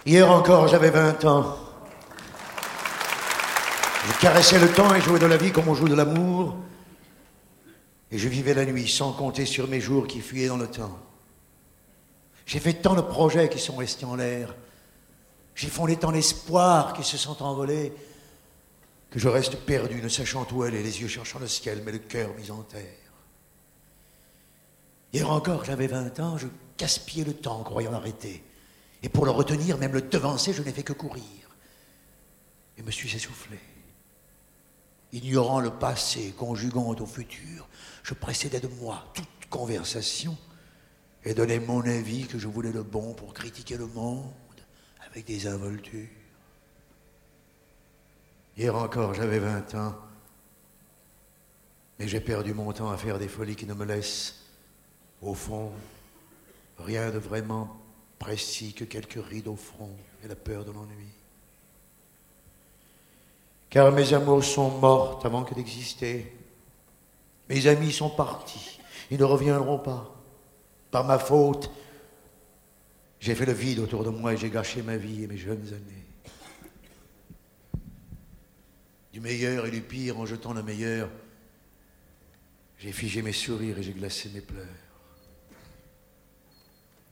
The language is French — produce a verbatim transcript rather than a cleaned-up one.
Hier encore, j'avais vingt ans. Je caressais le temps et jouais de la vie comme on joue de l'amour. Et je vivais la nuit sans compter sur mes jours qui fuyaient dans le temps. J'ai fait tant de projets qui sont restés en l'air. J'ai fondé tant d'espoirs qui se sont envolés que je reste perdu, ne sachant où aller, les yeux cherchant le ciel, mais le cœur mis en terre. Hier encore, j'avais vingt ans, je gaspillais le temps, croyant l'arrêter. Et pour le retenir, même le devancer, je n'ai fait que courir. Et me suis essoufflé. Ignorant le passé, conjuguant au futur, je précédais de moi toute conversation et donnais mon avis que je voulais le bon pour critiquer le monde avec des involtures. Hier encore, j'avais vingt ans, mais j'ai perdu mon temps à faire des folies qui ne me laissent, au fond, rien de vraiment précis que quelques rides au front et la peur de l'ennui. Car mes amours sont mortes avant que d'exister. Mes amis sont partis, ils ne reviendront pas. Par ma faute, j'ai fait le vide autour de moi et j'ai gâché ma vie et mes jeunes années. Du meilleur et du pire, en jetant le meilleur, j'ai figé mes sourires et j'ai glacé mes pleurs.